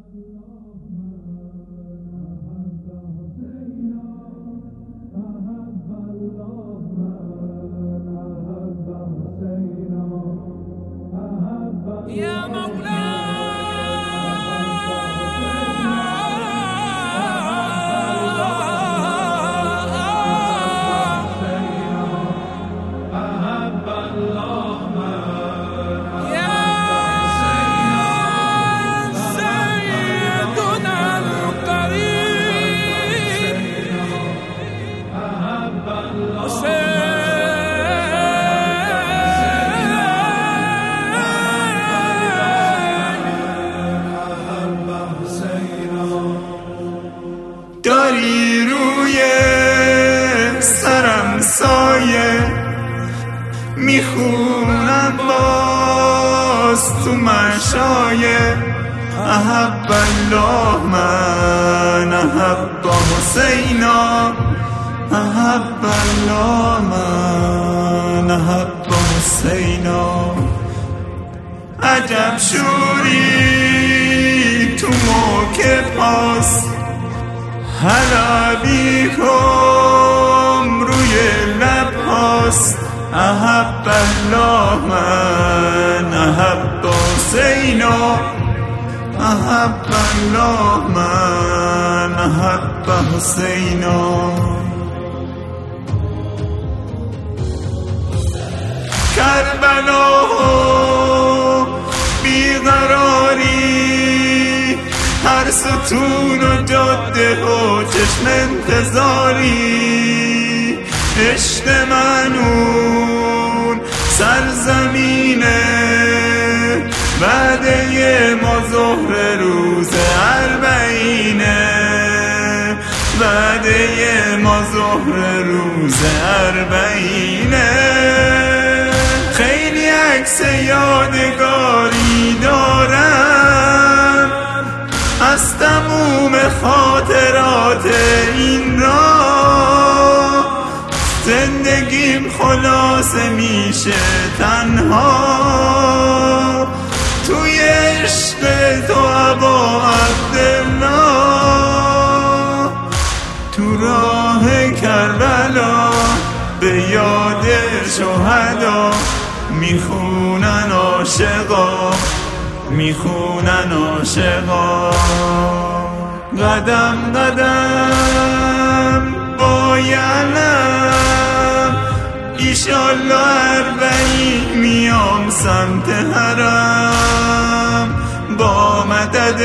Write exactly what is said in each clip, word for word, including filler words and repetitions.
يا مولاي داری روی سرم سایه میخونم باز تو مشایه احب الله من احب حسینا احب الله من احب حسینا عجب شوری تو موکب هاست حلبیکم روی لب هاست احب الله من احب حسینا احب الله من احب حسینا کربلا بیقراری هر ستون و جاده و چشم انتظاری عشق منون سرزمینه بعده ما ظهر روز اربعینه بعده ما ظهر روز اربعینه خیلی عکس یادگاری دارم از تموم خاطرات این راه زندگیم خلاصه میشه تنها توی عشق تو ابا عبدالله تو راه کربلا به یاد شهدا میخونن عاشقا میخونن عاشقا قدم قدم با یعلم ایشالله اربعین میام سمت حرم با مدد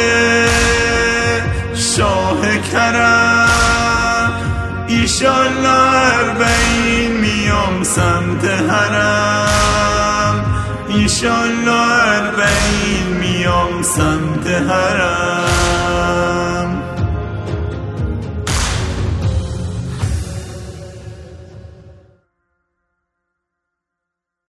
شاه کرم ایشالله اربعین میام سمت حرم ایشالله اربعین میام سمت حرم